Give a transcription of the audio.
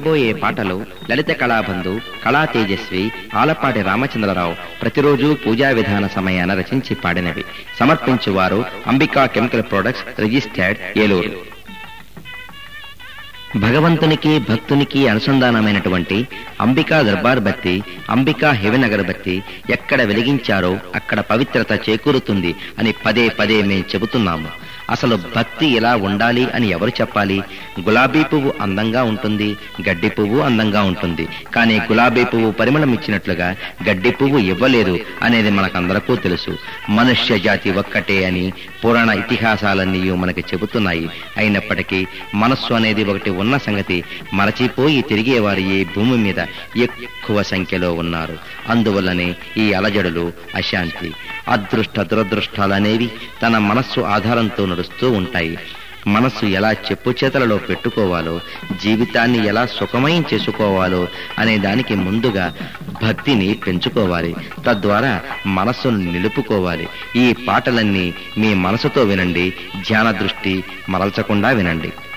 వినబోయే పాటలు లలిత కళాబంధు, కళా తేజస్వి, ఆలపాటి రామచంద్రరావు ప్రతిరోజు పూజా విధాన సమయాన రచించి పాడినవి. సమర్పించువారు Ambika chemical products, registered, Eluru. భగవంతునికి భక్తునికి అనుసంధానమైనటువంటి అంబికా దర్బార్ బత్తి, అంబికా హెవెన్ అగరబత్తి ఎక్కడ వెలిగించారో అక్కడ పవిత్రత చేకూరుతుంది అని పదే పదే మేం చెబుతున్నాము. అసలు భక్తి ఎలా ఉండాలి అని ఎవరు చెప్పాలి? గులాబీ పువ్వు అందంగా ఉంటుంది, గడ్డి పువ్వు అందంగా ఉంటుంది, కానీ గులాబీ పువ్వు పరిమళం ఇచ్చినట్లుగా గడ్డి పువ్వు ఇవ్వలేదు అనేది మనకందరికీ తెలుసు. మనుష్య జాతి ఒక్కటే అని పురాణ ఇతిహాసాలన్నీ మనకి చెబుతున్నాయి. అయినప్పటికీ మనస్సు అనేది ఒకటి ఉన్న సంగతి మరచిపోయి తిరిగేవారు ఈ భూమి మీద ఎక్కువ సంఖ్యలో ఉన్నారు. అందువల్లనే ఈ అలజడులు, అశాంతి, అదృష్ట దురదృష్టాలనేవి తన మనస్సు ఆధారంతో నడుస్తూ ఉంటాయి. మనస్సు ఎలా చెప్పు చేతలలో పెట్టుకోవాలో, జీవితాన్ని ఎలా సుఖమయం చేసుకోవాలో అనే దానికి ముందుగా భక్తిని పెంచుకోవాలి. తద్వారా మనస్సును నిలుపుకోవాలి. ఈ పాటలన్నీ మీ మనసుతో వినండి, ధ్యాన దృష్టి మరల్చకుండా వినండి.